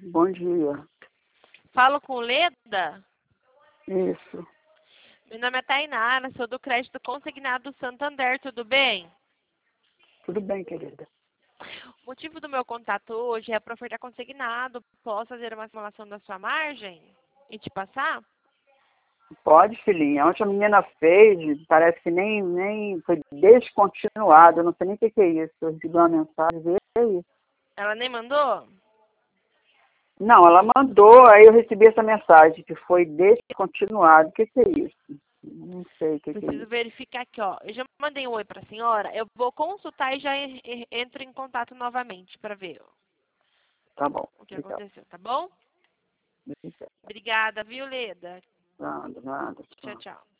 Bom dia. Falo com Leda? Isso. Meu nome é Tainara, sou do crédito consignado do Santander, tudo bem? Tudo bem, querida. O motivo do meu contato hoje é para ofertar consignado. Posso fazer uma simulação da sua margem e te passar? Pode, filhinha. Ontem a menina fez, parece que nem foi descontinuado. Eu não sei nem o que é isso. Eu recebi uma mensagem, vê aí. Ela nem mandou? Não, ela mandou, aí eu recebi essa mensagem, que foi descontinuado. O que é isso? Não sei o que é Preciso isso. verificar aqui, ó. Eu já mandei um oi para a senhora. Eu vou consultar e já entro em contato novamente para ver Tá bom. o que Obrigado. aconteceu, tá bom? Obrigada, viu, Leda? Nada, nada. Tchau, tchau.